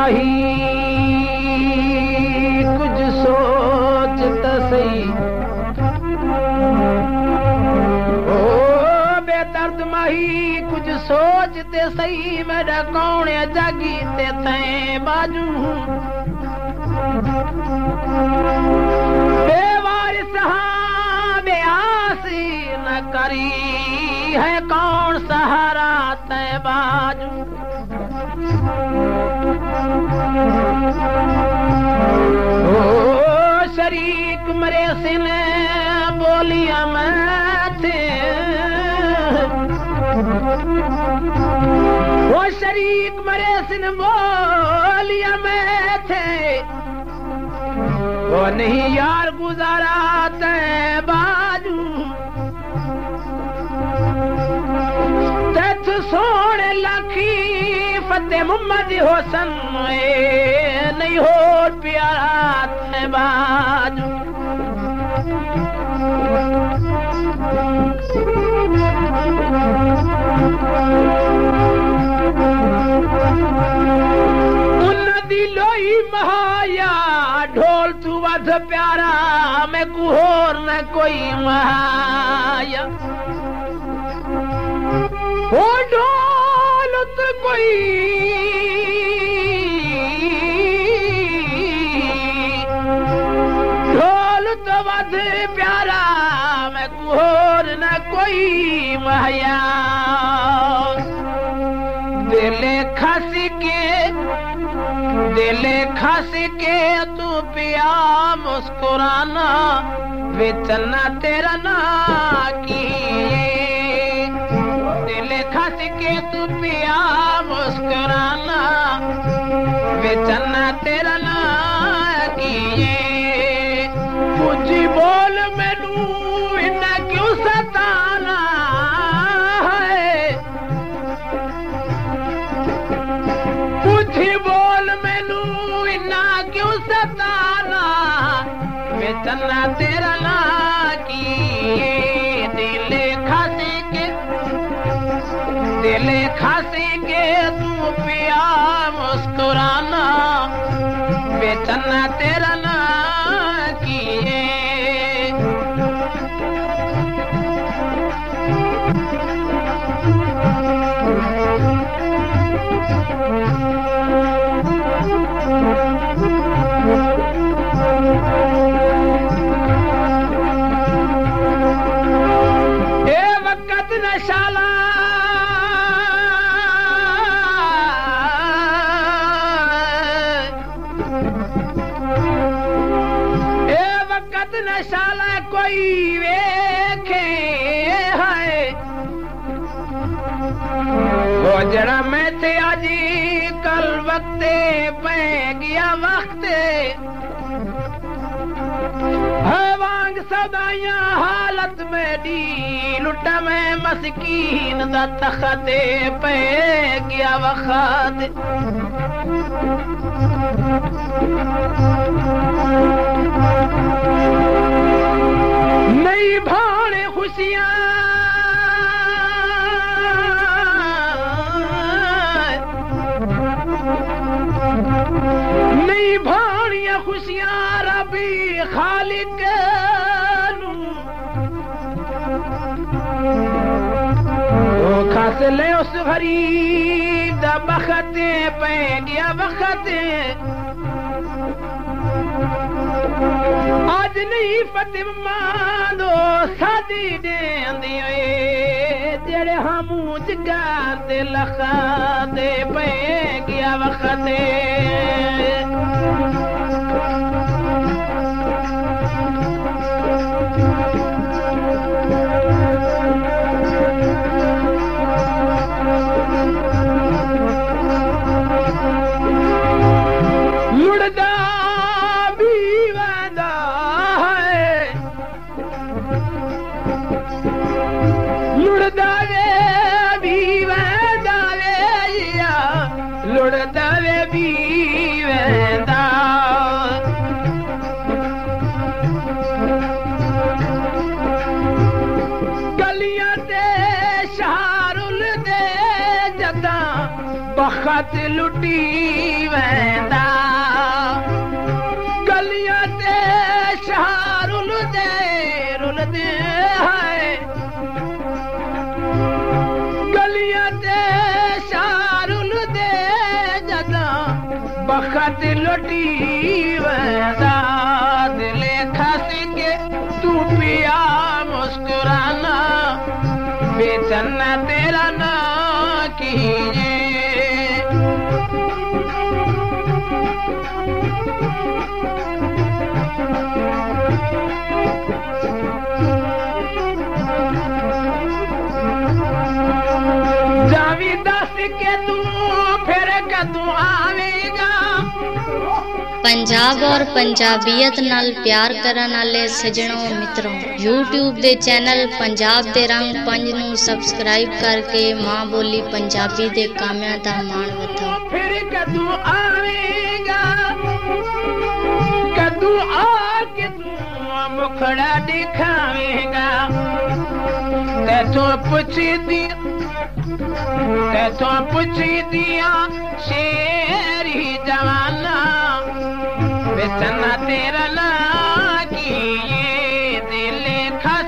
माही कुछ सोच त सही ओ बेदर्द माही कुछ सोच ते सही मेरा कौन जागी ते तैं बाजू बेवारिस हाँ बेआसी न करी है कौन सहारा तैं बाजू ओ शरीक मरे सिन बोलिया मैं थे वो शरीक मरे सिन बोलिया मैं थे वो नहीं यार गुजारा तैं बाजू तेथ सोने लखी फतेह मोहम्मद होसन नहीं हो प्यारा तैं बाजू दिलोई महाया ढोल तू वध प्यारा मैं कुहोर न कोई महाया हो ढोल तो कोई ढोल तो वध प्यारा मैं कुहोर न कोई महाया दिले खस के तू पिया मुस्कुराना बेचना तेरा ना की दिल खस के तू पिया मुस्कुराना बेचना तेरा ना की मुझे बोल मैनू इन्ना क्यों सताना है मुझे बोल मैनू इन्ना क्यों सताना बेचना तेरा ना की दिले खासे के तू पिया मुस्कुराना बेचना तेरा ना की नशाला ए वक्त नशाला कोई वेखे है वो जरा मैं थे अजी कल वक्ते पे गया वक्त वांग सदाइयां हालत में दी लुटा में मस्कीन दा तखते पे गया वक्त नई भाने खुशियां नई भानियां खुशियां रबी खालिक खास ले उस गरीब दा बखत पे गया वक्त आज नहीं फतेह मानो सादी देंदी जेड़े हम जगार दे लखा दे पे गया वक्त बखत लुटी वेंदा गलियां ते शहर रुलदे है गलियां ते शहर रुलदे जदा बखत लुटी वेंदा दिले खस के तू पिया मुस्कुराना बेचैना तेरा ना कीजे जावी दस के तू फिर कदू आवेगा पंजाब और पंजाबीयत नाल प्यार करन वाले सजणों मित्रों YouTube दे चैनल पंजाब दे रंग 5 ਨੂੰ सब्सक्राइब करके मां बोली पंजाबी दे कामियां दा मान वधाओ फिर कदू आवेगा कदू आके तू मुखड़ा दिखावेगा तैथों पुछी दिया शेरी जवाना बेचना तेरा ना की दिले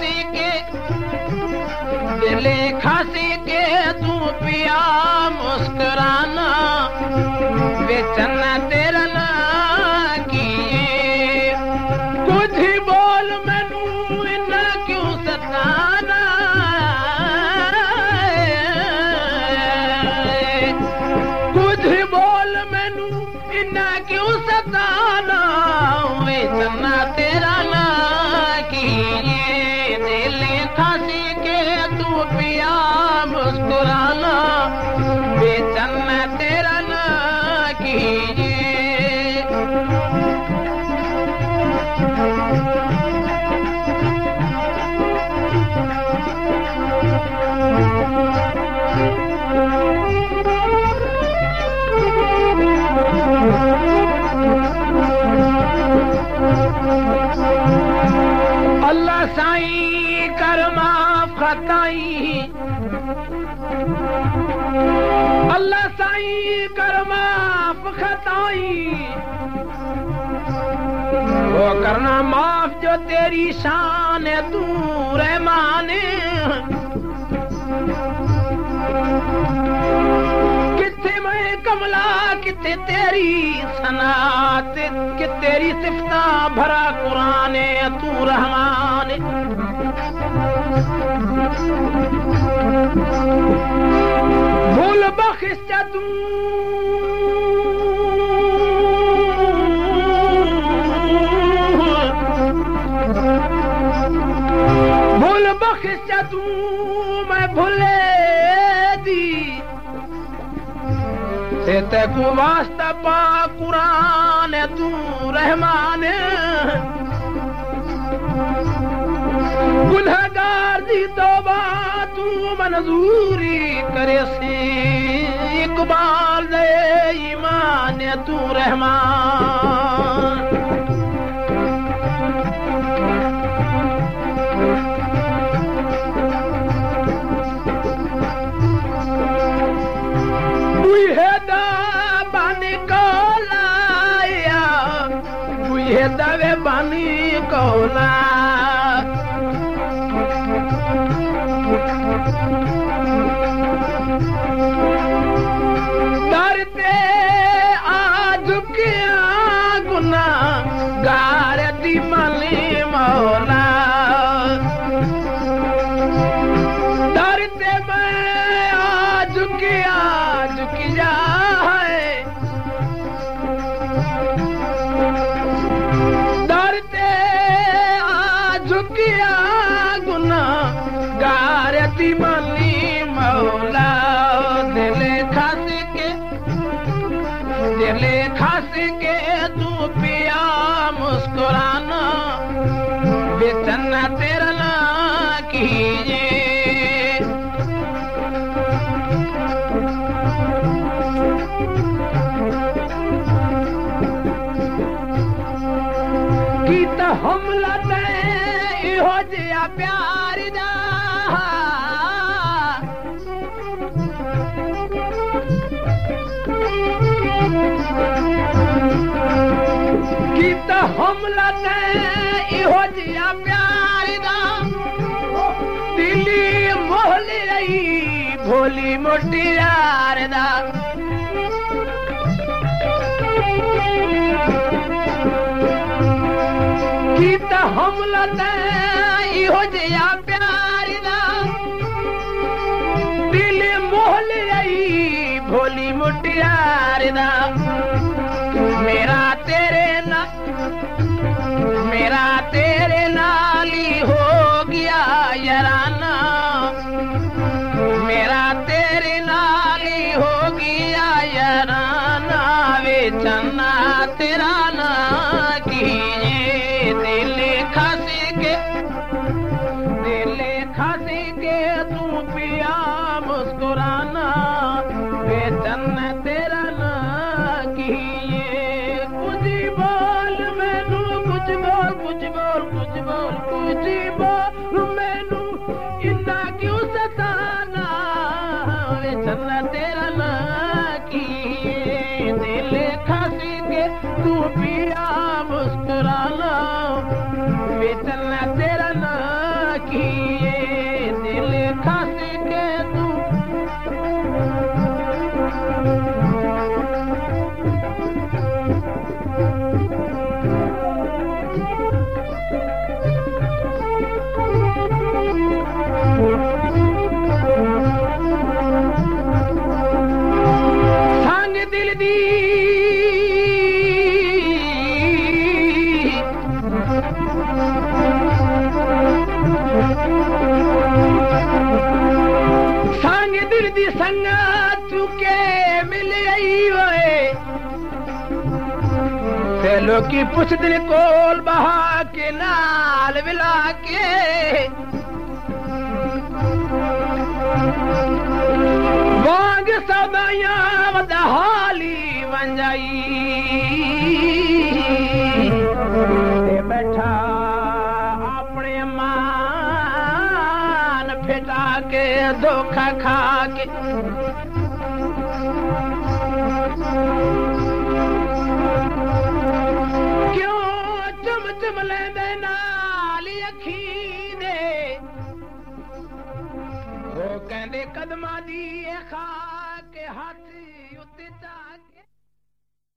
खासी के तू पिया मुस्कुराना बेचना तेरा ना की कुछ बोल मैनू इन्ना क्यों सताना कुछ बोल मैनू इन्ना क्यों सताना बेचना तेरा ना की दिल खासी के तू पिया मुस्कुराना बेचना तेरा ना कीजिए अल्लाह साईं कर माफ खताई अल्लाह साईं कर माफ खताई वो करना माफ जो तेरी शान है तू रहमान किथे मैं कमला किथे तेरी सनात कि तेरी सिफता भरा कुरान है तू रहमान भूल बख्श तू भूल बख्श तू मैं भूले दी से तू वास्ता पा कुरान तू रहमान गुनहगार दी तौबा तू मंजूरी करे से इकबाल दे ईमान तू रहमान दवे बानी कौला डरते आज क्या गुना गार दी मली मौला डरते मैं आज किया है डरते आज किया गुना गारती मली मौला दिले खास के तू पिया मुस्कुराना बेचना तेरा ना कीजिए हमला ते हो जिया प्यार दा ਕੀਤਾ ਹਮਲਾ ਤੇ ਇਹੋ ਜਿਹਾ ਪਿਆਰ ਦਾ ਦਿੱਲੀ ਮੋਹਲ ਰਹੀ ਭੋਲੀ ਮੋਟੀ ਯਾਰ ਦਾ ਕੀਤਾ ਹਮਲਾ ਤੇ ਇਹੋ ਜਿਹਾ ਪਿਆਰ ਦਾ ਦਿੱਲੀ ਮੋਹਲ ਰਹੀ ਭੋਲੀ ਮੋਟੀ ਯਾਰ ਦਾ मेरा तेरे नाल ही हो गया याराना मेरा तेरे नाल ही हो गया याराना वे चन्ना तेरा ना कीजे दिल खास के तू पिया मुस्कुराना वे चन्ना तेरा ना कीजे मैनू इन्ना क्यों सताना वे चन्ना तेरा ना की दिल खासी के तू पिया मुस्कुराना वे चन्ना तेरा ना की दिल खासी के तू संगत चुके मिल आई होए फेलो की पुछ दिल कोल बहा के नाल विला के वांग सदाया वदहाली वंजाई बैठा अपने मान फेटा के धोखा खा के क्यों चम चम लेंदे नाल अखी दे वो कहंदे कदमां दी खा के हाथ उत्ते जा के